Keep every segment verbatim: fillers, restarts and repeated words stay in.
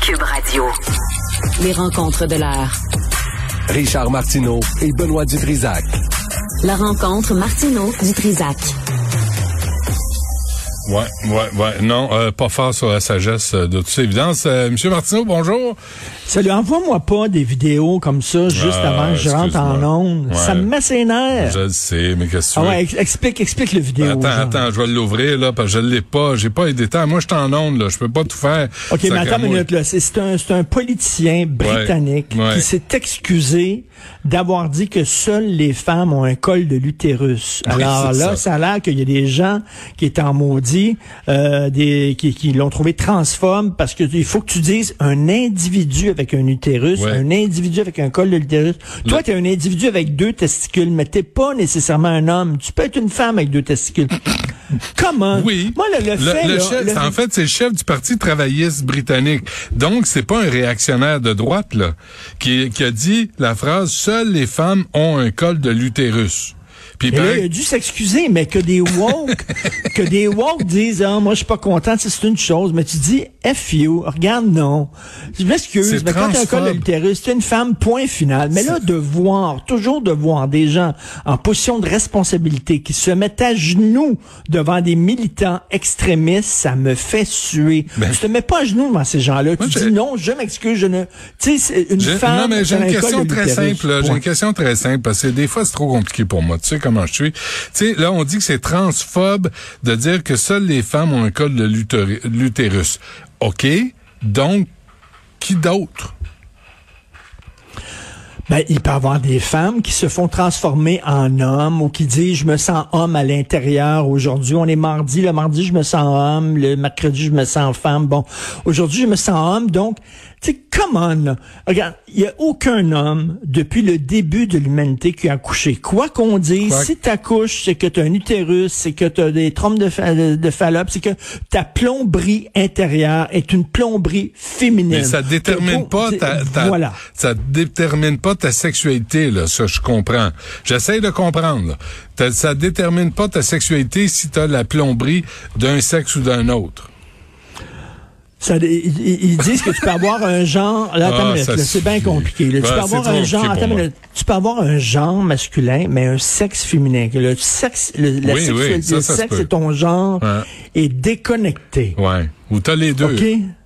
Cube Radio. Les rencontres de l'heure. Richard Martineau et Benoît Dutrisac. La rencontre Martineau-Dutrisac. Ouais, ouais, ouais. Non, euh, pas fort sur la sagesse euh, de toute évidence. Euh, Monsieur Martineau, bonjour. Salut, envoie-moi pas des vidéos comme ça juste ah, avant que je rentre en ondes. Ouais. Ça me met ses nerfs. Je le sais, mais qu'est-ce que tu ah veux? ouais, explique, explique le vidéo. Attends, genre. attends, je vais l'ouvrir, là, parce que je l'ai pas. J'ai pas les détails. Moi, je suis en ondes, là. Je peux pas tout faire. OK, mais attends une minute, là. C'est, c'est un, c'est un politicien britannique ouais, ouais. qui s'est excusé d'avoir dit que seules les femmes ont un col de l'utérus. Oui, Alors là, ça. ça a l'air qu'il y a des gens qui étaient en maudit, euh, des, qui, qui l'ont trouvé transphobe parce que il faut que tu dises un individu avec un utérus, ouais. un individu avec un col de l'utérus. Le... Toi, t'es un individu avec deux testicules, mais t'es pas nécessairement un homme. Tu peux être une femme avec deux testicules. Comment? Oui. Moi, le, le, le fait, le là, chef, le... en fait, c'est le chef du Parti travailliste britannique. Donc, c'est pas un réactionnaire de droite, là, qui, qui a dit la phrase « Seules les femmes ont un col de l'utérus ». Puis et ben... là, il a dû s'excuser, mais que des woke, que des woke disent, ah, moi, je suis pas content, c'est une chose, mais tu dis, F you, regarde, non. Je m'excuse, mais quand t'as un col de l'utérus, c'est une femme, point final. Mais là, de voir, toujours de voir des gens en position de responsabilité qui se mettent à genoux devant des militants extrémistes, ça me fait suer. Ben... Tu te mets pas à genoux devant ces gens-là. Moi, tu dis, non, je m'excuse, je ne, tu sais, c'est une je... femme. Non, mais j'ai une question très simple, là. J'ai une question très simple, parce que des fois, c'est trop compliqué pour moi. Tu sais comment je suis. Tu sais, là, on dit que c'est transphobe de dire que seules les femmes ont un col de l'utérus. OK. Donc, qui d'autre? Ben, il peut y avoir des femmes qui se font transformer en hommes ou qui disent, je me sens homme à l'intérieur. Aujourd'hui, on est mardi. Le mardi, je me sens homme. Le mercredi, je me sens femme. Bon, aujourd'hui, je me sens homme. Donc, tu sais, come on, là. Regarde, il y a aucun homme, depuis le début de l'humanité, qui a accouché. Quoi qu'on dise, Quoi? si t'accouches, c'est que t'as un utérus, c'est que t'as des trompes de, fa- de Fallope, c'est que ta plomberie intérieure est une plomberie féminine. Mais ça détermine pas ta, ta, voilà. ça détermine pas ta sexualité, là. Ça, je comprends. J'essaie de comprendre, là. Ta, ça détermine pas ta sexualité si t'as la plomberie d'un sexe ou d'un autre. Ça, ils, ils disent que tu peux avoir un genre, là, attends, ah, minute, là, c'est bien compliqué. Là, ben, tu peux avoir un genre, attends, minute, tu peux avoir un genre masculin, mais un sexe féminin. Que le sexe, le, la oui, sexualité, oui, ça, le ça sexe et ton genre ouais. est déconnecté. Ouais. Ou t'as les deux. OK.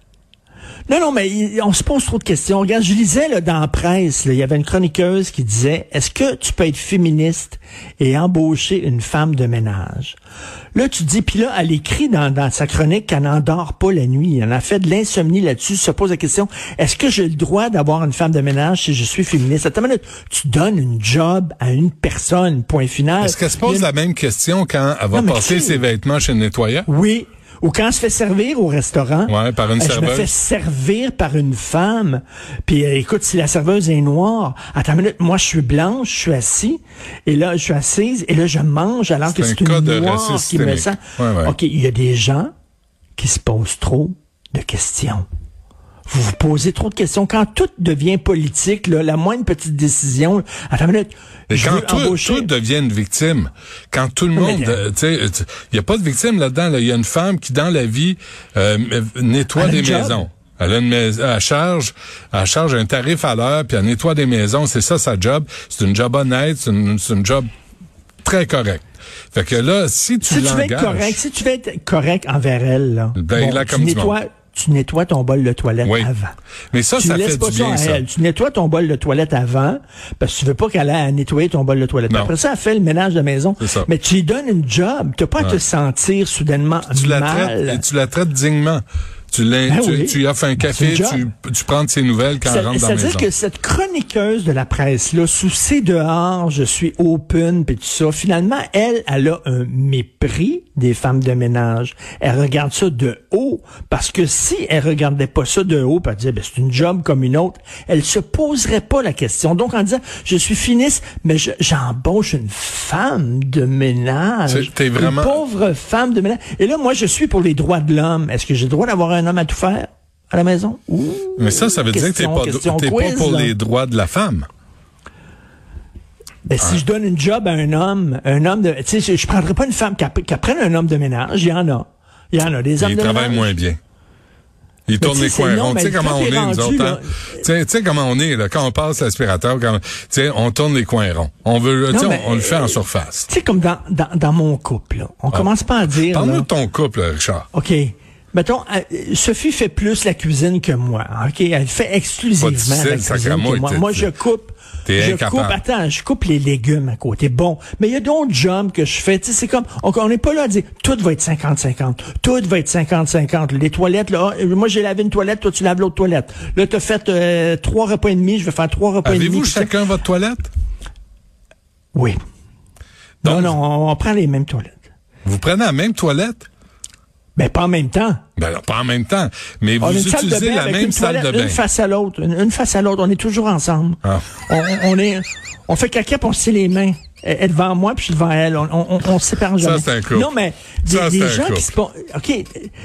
Non, non, mais il, on se pose trop de questions. Regarde, je lisais là, dans la presse, là, il y avait une chroniqueuse qui disait, est-ce que tu peux être féministe et embaucher une femme de ménage? Là, tu dis, puis là, elle écrit dans, dans sa chronique qu'elle n'endort pas la nuit. Elle a fait de l'insomnie là-dessus, se pose la question, est-ce que j'ai le droit d'avoir une femme de ménage si je suis féministe? Attends une minute, tu donnes une job à une personne, point final. Est-ce qu'elle se pose une... la même question quand elle va non, passer qui... ses vêtements chez le nettoyeur? Oui. Ou quand elle se fait servir au restaurant, ouais, par une je serveuse. me fais servir par une femme. Puis euh, écoute, si la serveuse est noire, attends une minute, moi je suis blanche, je suis assis, et là je suis assise, et là je mange alors c'est que c'est une noire qui me sent. Ouais, ouais. OK, il y a des gens qui se posent trop de questions. Vous vous posez trop de questions. Quand tout devient politique, là, la moindre petite décision, attends une minute. Mais je quand tout, embaucher... tout devient une victime, quand tout le monde, euh, tu sais, il y a pas de victime là-dedans. Il là. y a une femme qui, dans la vie, euh, nettoie des job. maisons. Elle a une maison, elle charge, elle charge un tarif à l'heure, puis elle nettoie des maisons. C'est ça sa job. C'est une job honnête, c'est une, c'est une job très correcte. Fait que là, si tu si l'engages... Tu veux être correct, si tu veux être correct envers elle, là, ben, bon, là, tu comme nettoies... Tu nettoies ton bol de toilette oui. avant. Mais ça, tu ça laisses fait pas du bien, ça à ça. elle. Tu nettoies ton bol de toilette avant, parce que tu veux pas qu'elle ait à nettoyer ton bol de toilette. Après ça, elle fait le ménage de maison. Mais tu lui donnes une job. T'as pas ouais. à te sentir soudainement tu mal. La traites, et tu la traites dignement. Tu, ben tu, oui. tu lui offres un café, tu, tu prends de ses nouvelles quand ça, elle rentre dans la maison. C'est-à-dire que cette chroniqueuse de la presse-là, sous ses dehors, je suis open, puis tout ça, finalement, elle, elle a un mépris des femmes de ménage. Elle regarde ça de haut, parce que si elle regardait pas ça de haut, puis elle disait, ben, c'est une job comme une autre, elle se poserait pas la question. Donc, en disant, je suis finiste, mais je, j'embauche une femme de ménage. T'es vraiment... Une pauvre femme de ménage. Et là, moi, je suis pour les droits de l'homme. Est-ce que j'ai le droit d'avoir un un homme à tout faire à la maison? Ouh, mais ça, ça veut question, dire que t'es pas, t'es quiz, pas pour là. Les droits de la femme. Ben, ah. si je donne une job à un homme, un homme de, tu sais, je, je prendrais pas une femme qui, qui prenne un homme de ménage. Il y en a. Il y en a des hommes ils de ménage. Ils travaillent moins bien. Il tourne tu les sais, coins non, ronds. Tu sais mais comment quand on t'es est, rendu, nous autres, là, hein? Tu sais, tu sais comment on est, là, quand on passe l'aspirateur, quand, tu sais, on tourne les coins ronds. On veut, tu sais, mais, on, on le fait en surface. Tu sais, comme dans, dans, dans mon couple, là, on ah. commence pas à dire... Parle-nous là, de ton couple, Richard. OK. Mettons, euh, Sophie fait plus la cuisine que moi. OK? Elle fait exclusivement difficile, la cuisine que moi. Moi, je coupe... T'es je incapable. coupe, attends, je coupe les légumes à côté. Bon, mais il y a d'autres jobs que je fais. Tu sais, c'est comme, on n'est pas là à dire, tout va être cinquante cinquante. Tout va être cinquante cinquante. Les toilettes, là, moi, j'ai lavé une toilette, toi, tu laves l'autre toilette. Là, t'as fait euh, trois repas et demi, je vais faire trois repas et demi. Avez-vous chacun votre toilette? Oui. Donc, non, non, on, on prend les mêmes toilettes. Vous prenez la même toilette? Ben, pas en même temps. Ben, non, pas en même temps. Mais on vous de utilisez la même salle de bain. Une face à l'autre. Une, une face à l'autre. On est toujours ensemble. Ah. On, on est, on fait caca pour se les mains. Elle est devant moi, puis je suis devant elle. On, on, on se sépare jamais. Ça, c'est un couple. Non, mais des, ça, des un gens couple. qui se font... OK,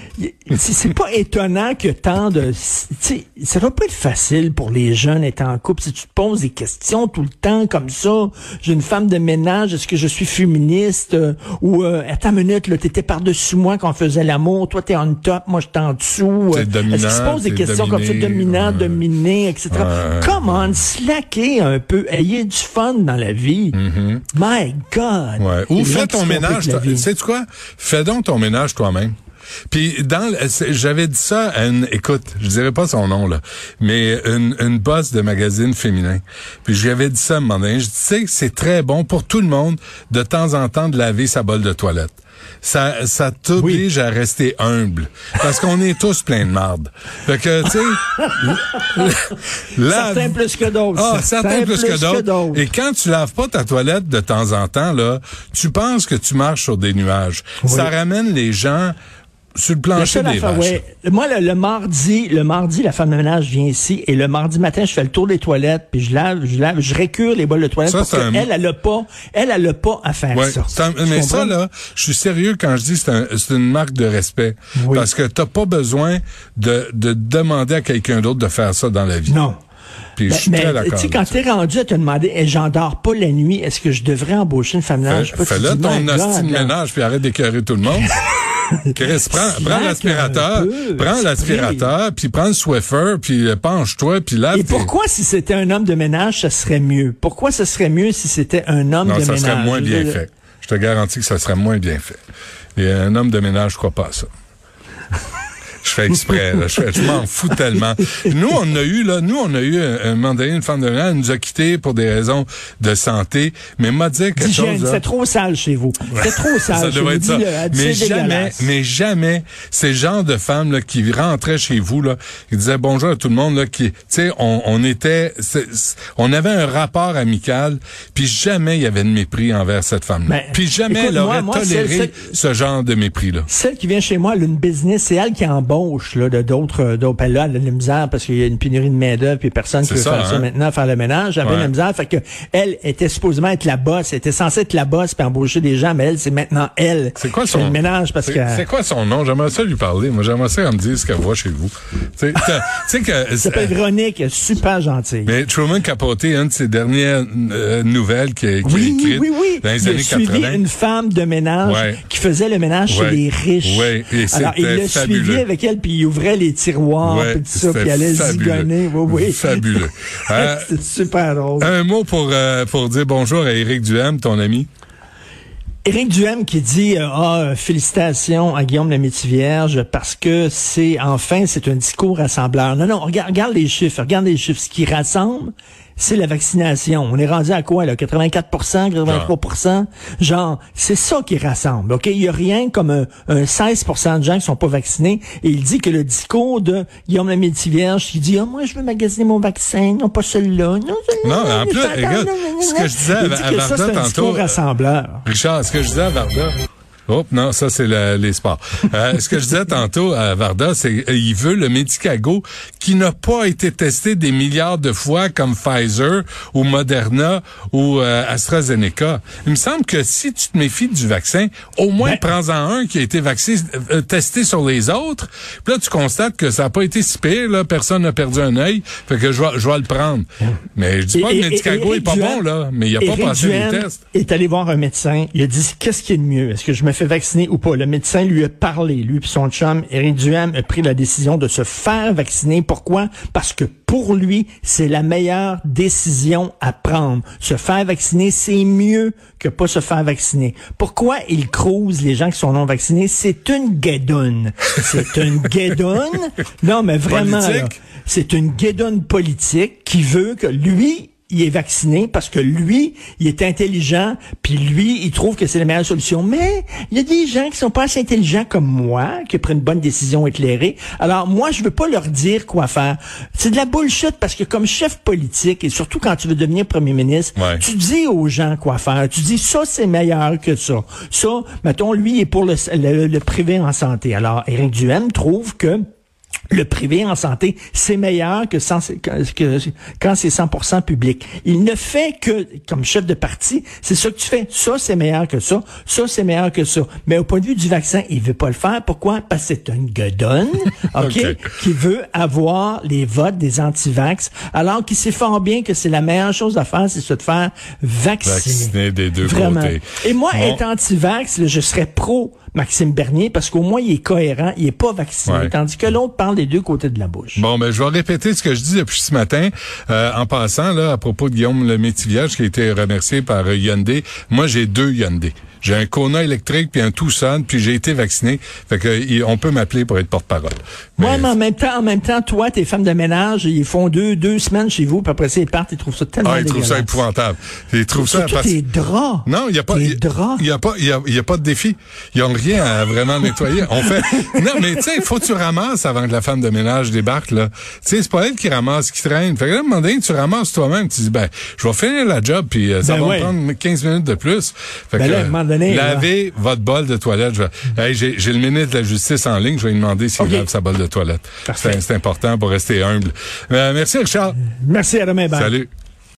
c'est pas étonnant que tant de... Tu sais, ça doit pas être facile pour les jeunes étant en couple. Si tu te poses des questions tout le temps comme ça, j'ai une femme de ménage, est-ce que je suis féministe? Euh, ou, euh, attends une minute, là, t'étais par-dessus moi quand on faisait l'amour. Toi, t'es on top, moi, je t'es en dessous. T'es dominant, est-ce qu'ils se posent des questions dominé, comme ça, dominant, ouais. dominé, et cetera. Ouais. Come on, slackez un peu. Ayez du fun dans la vie. Mm-hmm. My God! Ouais. Ou fais ton ménage. Sais-tu quoi? Fais donc ton ménage toi-même. Puis dans j'avais dit ça à une, écoute, je dirais pas son nom là, mais une, une boss de magazine féminin. Puis je lui avais dit ça à un moment donné. Je disais que c'est très bon pour tout le monde de temps en temps de laver sa bolle de toilette. Ça, ça t'oblige oui. à rester humble. Parce qu'on est tous pleins de marde. Fait que, tu sais... Certains plus que d'autres. Ah, certains, certains plus, plus que, d'autres. que d'autres. Et quand tu laves pas ta toilette de temps en temps, là, tu penses que tu marches sur des nuages. Oui. Ça ramène les gens... sur le plancher des vaches. Ouais. Moi, le, le mardi, le mardi, la femme de ménage vient ici et le mardi matin, je fais le tour des toilettes puis je lave, je lave, je récure les bols de toilette parce qu'elle, un... elle a pas, elle, elle a pas à faire ouais, ça. Un, mais comprends? Ça, là, je suis sérieux quand je dis c'est un, c'est une marque de respect. Oui. Parce que t'as pas besoin de, de demander à quelqu'un d'autre de faire ça dans la vie. Non. Puis ben, je suis mais, très d'accord. Tu sais, quand t'es rendu à te demander, eh, j'en dors pas la nuit, est-ce que je devrais embaucher une femme de ménage? Fais, Fais-le ton hostie de ménage puis arrête d'écœurer tout le monde. Chris, prends, prends l'aspirateur, prends l'aspirateur, puis prends le Swiffer, puis penche-toi, puis lave. Et pourquoi, si c'était un homme de ménage, ça serait mieux? Pourquoi ça serait mieux si c'était un homme non, de ménage? Non, ça serait moins bien fait. Je te garantis que ça serait moins bien fait. Et un homme de ménage, je crois pas à ça. Je fais exprès, là. Je, fais, je m'en fous tellement. Nous, on a eu, là, nous, on a eu un, un moment donné, une femme de ménage, elle nous a quittés pour des raisons de santé, mais m'a dit quelque chose. C'est trop sale chez vous. C'est trop sale. Ça devrait être ça. Mais jamais, mais jamais, ces genres de femmes, là, qui rentraient chez vous, là, qui disaient bonjour à tout le monde, là, qui, tu sais, on, on était, c'est, on avait un rapport amical, puis jamais il y avait de mépris envers cette femme-là. Puis jamais écoute, elle aurait moi, moi, toléré celle, ce genre de mépris-là. Celle qui vient chez moi, elle a une business, c'est elle qui embauche. Là, de d'autres d'autres ben là, elle a de la misère parce qu'il y a une pénurie de main-d'œuvre puis personne qui veut ça, faire hein? ça maintenant, faire le ménage. Elle avait ouais. de la misère. Fait que elle était supposément être la boss. Elle était censée être la boss puis embaucher des gens, mais elle, c'est maintenant elle. C'est quoi son le ménage parce c'est, que. C'est quoi son nom? J'aimerais ça lui parler. Moi, j'aimerais ça qu'elle me dise ce qu'elle voit chez vous. Tu sais que. Elle s'appelle Véronique, super gentille. Mais Truman Capote, une de ses dernières euh, nouvelles qui a, qui oui, a écrites oui, oui. dans les il années a suivi quatre-vingts. Une femme de ménage ouais. qui faisait le ménage ouais. chez les riches. Ouais. Et alors, il l'a fabuleux. suivi avec elle puis il ouvrait les tiroirs ouais, puis tout ça, puis il allait zigonner. Oui, oui. Fabuleux. euh, c'est super drôle. Un mot pour euh, pour dire bonjour à Éric Duhem, ton ami. Éric Duhem qui dit euh, ah félicitations à Guillaume la Métivierge parce que c'est enfin c'est un discours rassembleur. Non non, regarde, regarde les chiffres, regarde les chiffres. Ce qui rassemble, c'est la vaccination. On est rendu à quoi, là? quatre-vingt-quatre pour cent, quatre-vingt-trois pour cent? Genre, c'est ça qui rassemble, OK? Il y a rien comme un, un seize pour cent de gens qui sont pas vaccinés. Et il dit que le discours de Guillaume la Métivierge, qui dit, ah, oh, moi, je veux magasiner mon vaccin, non pas celui-là. Non, non en plus, regarde, ce que je disais à, à Varda ça, c'est un tantôt. Rassembleur. Richard, ce que je disais à Varda. Oh, non, ça, c'est le, les sports. Euh, ce que je disais tantôt à Varda, c'est qu'il veut le Medicago qui n'a pas été testé des milliards de fois comme Pfizer ou Moderna ou euh, AstraZeneca. Il me semble que si tu te méfies du vaccin, au moins ben, prends-en un qui a été vacciné, euh, testé sur les autres. Puis là, tu constates que ça n'a pas été si pire, là, personne n'a perdu un œil, fait que je vais, je vais le prendre. Mais je dis pas que le Medicago est pas bon, là, mais il a pas passé les tests. Il est allé voir un médecin, il a dit, qu'est-ce qui est le mieux? Est-ce que je me fait vacciner ou pas. Le médecin lui a parlé. Lui et son chum, Éric Duhem, a pris la décision de se faire vacciner. Pourquoi? Parce que pour lui, c'est la meilleure décision à prendre. Se faire vacciner, c'est mieux que pas se faire vacciner. Pourquoi il crouse les gens qui sont non vaccinés? C'est une guédoune. C'est une guédoune. Non, mais vraiment, là, c'est une guédoune politique qui veut que lui, il est vacciné parce que lui, il est intelligent, puis lui, il trouve que c'est la meilleure solution. Mais il y a des gens qui sont pas assez intelligents comme moi, qui prennent une bonne décision éclairée. Alors moi, je veux pas leur dire quoi faire. C'est de la bullshit parce que comme chef politique, et surtout quand tu veux devenir premier ministre, ouais. tu dis aux gens quoi faire. Tu dis ça, c'est meilleur que ça. Ça, mettons, lui, il est pour le, le, le privé en santé. Alors, Éric Duhem trouve que le privé en santé, c'est meilleur que, sans, que, que quand c'est cent pour cent public. Il ne fait que, comme chef de parti, c'est ça que tu fais. Ça, c'est meilleur que ça. Ça, c'est meilleur que ça. Mais au point de vue du vaccin, il veut pas le faire. Pourquoi? Parce que c'est une gueudonne, OK, okay. qui veut avoir les votes des anti-vax, alors qu'il sait fort bien que c'est la meilleure chose à faire, c'est se faire vacciner. Vacciner des deux Vraiment. côtés. Et moi, bon. être anti-vax, là, je serais pro Maxime Bernier, parce qu'au moins, il est cohérent, il est pas vacciné, ouais. tandis que l'autre parle des deux côtés de la bouche. Bon, ben, je vais répéter ce que je dis depuis ce matin, euh, en passant, là, à propos de Guillaume Lemaitre-Vierge, qui a été remercié par euh, Hyundai. Moi, j'ai deux Hyundai. J'ai un Kona électrique puis un Tucson, puis j'ai été vacciné. Fait que y, on peut m'appeler pour être porte-parole. Mais... Ouais, mais en même temps, en même temps, toi, tes femmes de ménage, ils font deux deux semaines chez vous, puis après ça, ils partent, ils trouvent ça tellement Ah, ils trouvent ça épouvantable. Ils trouvent ça parce... tes draps. Non, il y a pas il y a pas il y a, y a pas de défi. Ils ont rien à vraiment nettoyer. On fait Non, mais tu sais, il faut que tu ramasses avant que la femme de ménage débarque là. Tu sais, c'est pas elle qui ramasse, qui traîne. Fait que là, à un moment donné, tu ramasses toi-même, tu dis ben, je vais finir la job puis euh, ça ben va ouais. me prendre quinze minutes de plus. Fait ben que là, à un moment donné, lavez là. votre bol de toilette. Je vais... hey, j'ai, j'ai le ministre de la Justice en ligne, je vais lui demander s'il okay. lave sa bol de toilette. C'est, c'est important pour rester humble. Euh, merci Richard. Merci, à demain. Bye. Salut.